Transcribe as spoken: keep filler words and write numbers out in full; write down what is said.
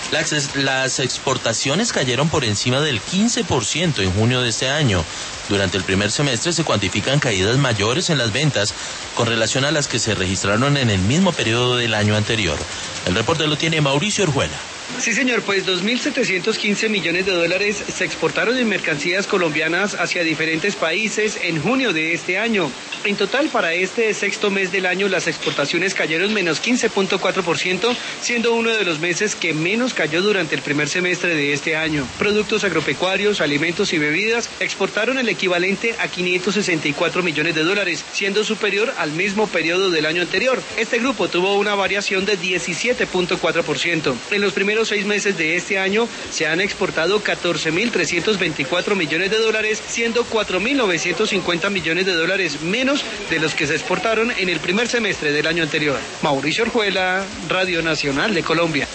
Las, las exportaciones cayeron por encima del quince por ciento en junio de este año. Durante el primer semestre se cuantifican caídas mayores en las ventas con relación a las que se registraron en el mismo periodo del año anterior. El reporte lo tiene Mauricio Orjuela. Sí, señor, pues dos mil setecientos quince millones de dólares se exportaron en mercancías colombianas hacia diferentes países en junio de este año. En total, para este sexto mes del año, las exportaciones cayeron menos quince punto cuatro por ciento, siendo uno de los meses que menos cayó durante el primer semestre de este año. Productos agropecuarios, alimentos y bebidas exportaron el equivalente a quinientos sesenta y cuatro millones de dólares, siendo superior al mismo periodo del año anterior. Este grupo tuvo una variación de diecisiete punto cuatro por ciento. En los primeros los seis meses de este año se han exportado catorce mil trescientos veinticuatro millones de dólares, siendo cuatro mil novecientos cincuenta millones de dólares menos de los que se exportaron en el primer semestre del año anterior. Mauricio Orjuela, Radio Nacional de Colombia.